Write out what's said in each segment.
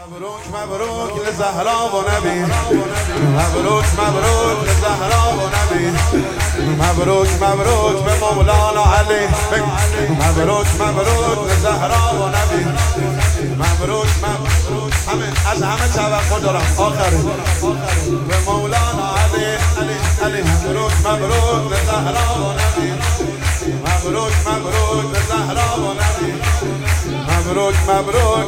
مبروک مبروک لزهرا و نبی، مبروک مبروک لزهرا و نبی، مبروک مبروک به مولانا علی، مبروک مبروک لزهرا و نبی، مبروک مبروک از همه توقع دارم آخره به مولانا علی علی، مبروک مبروک لزهرا و نبی، مبروک مبروک لزهرا و نبی، مبروک مبروک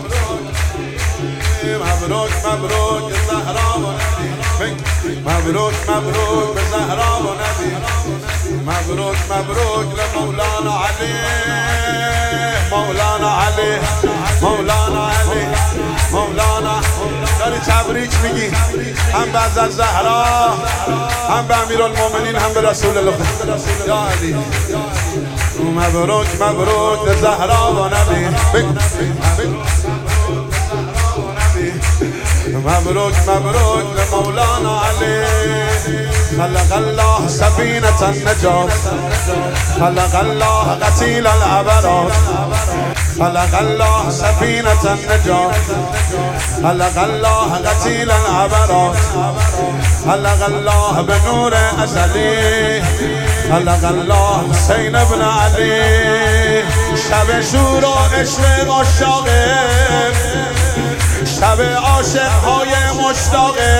مبروک مبروک زهرا و نبی، مبروک مبروک به زهرا و نبی، مبروک مبروک لمولانا علی، مولانا علی، مولانا علی، مولانا. داری تبریک میگی هم به حضرت زهرا، هم به امیرالمومنین، هم به رسول الله یا علی. مبروک مبروک لزهرا و نبی، مبروک مبروک لمولانا علی. خلق الله سفینة النجاة، خلق الله قتیل العبرات، خلق الله سفینة النجاة، خلق الله قتیل العبرات، خلق الله بنور ازلی، خلق الله حسین بن علی. شب شور و عشق عاشقه، شب عاشق های مشتاقه،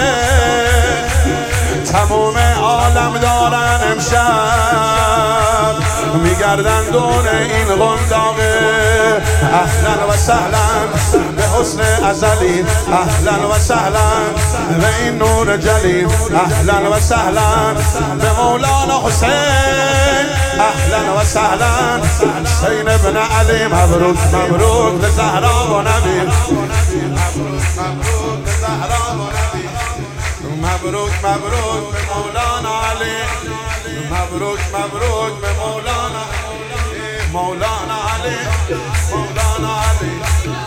تمام عالم دارن امشب میگردن دور این قنداقه. اهلا و سهلا به حسن ازلی، اهلا و سهلا به این نور جلی، اهلا و سهلا به مولانا حسین، اهلا و سهلا حسین ابن علی. مبروک مبروک به زهرا و نبی، مبروک به زهرا و نبی، مبروک مبروک به مولانا علی، مبروک مبروک به مولانا، مولانا علی، مولانا علی.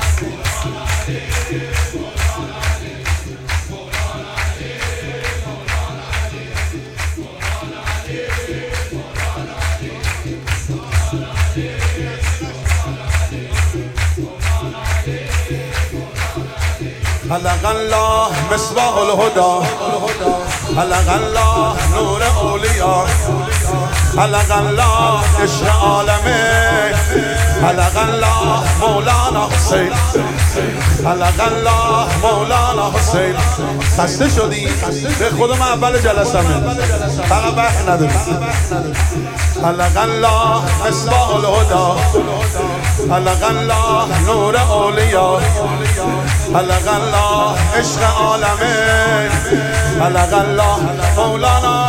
خلق الله مصباح الهدى، خلق الله نور اولیاء، خلق الله عشق عالمه، خلق الله مولانا حسین، خلق الله مولانا حسین. خسته شدی؟ به خودم اول جلسمه فقط وقت نداری. خلق الله مصباح الهدى، خلق الله نور اولیاء، خلق الله عشق عالمه، خلق الله مولانا.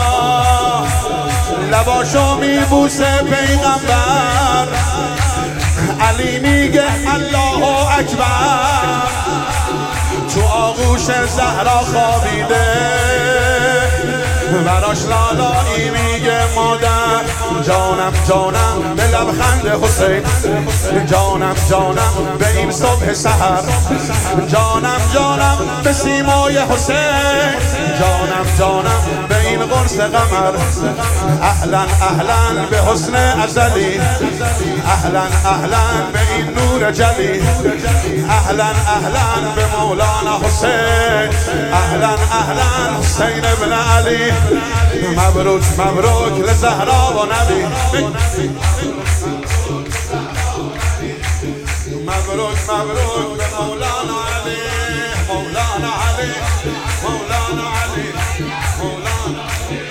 لباشو میبوسه پیغمبر، علی میگه الله اکبر، تو آغوش زهرا خوابیده، براش لالایی میگه مادر. جانم جانم به لبخند حسین، جانم جانم به این صبح سحر، جانم جانم به سیمای حسین، جانم جانم به این قرص قمر. اهلا اهلا به حسن ازلی، اهلا اهلا به این نور جلی، اهلا اهلا به مولانا حسین، اهلا اهلا حسین ابن علی. مبروک مبروک لزهرا و نبی، مبروک مبروک به مولانا علی، مولانا علی، مولانا علی، مولانا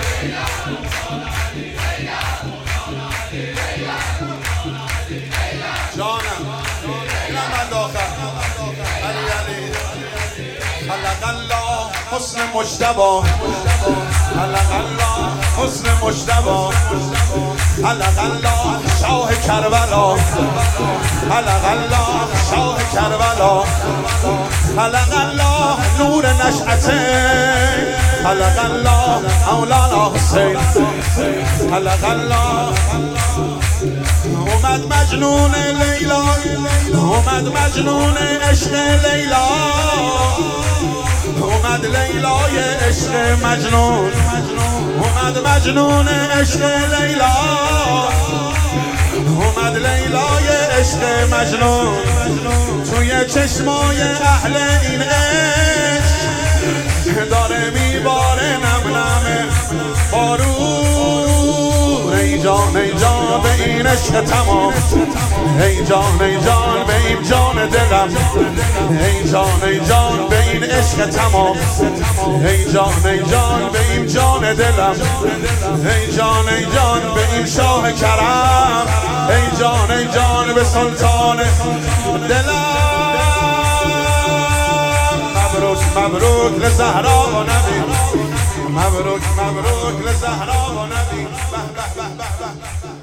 جانم اینم من داخل علی علی. خلق الله حسن مجتبی، خلق الله حسن مجتبی، خلق الله شاه کربلا، خلق الله شاه کربلا، خلق الله نور نشأته، خلق الله مولانا حسین، خلق الله. اومد مجنون لیلا، اومد مجنون عشق لیلا، اومد لیلای عشق مجنون، اومد مجنون عشق لیلا، اومد لیلای عشق مجنون توی چشمای اهل این عشق داره میباره نم نم بارون. ای جان ای جان به این عشق تمام، ای جان ای جان به این جان دلم، ای جان ای جان به این عشق تمام، ای جان ای جان به این جان دلم، ای جان ای جان به این شاه کرم، ای جان ای جان به سلطان دلم. مبروک مبروک لزهرا و نبی، مبروک مبروک لزهرا و نبی.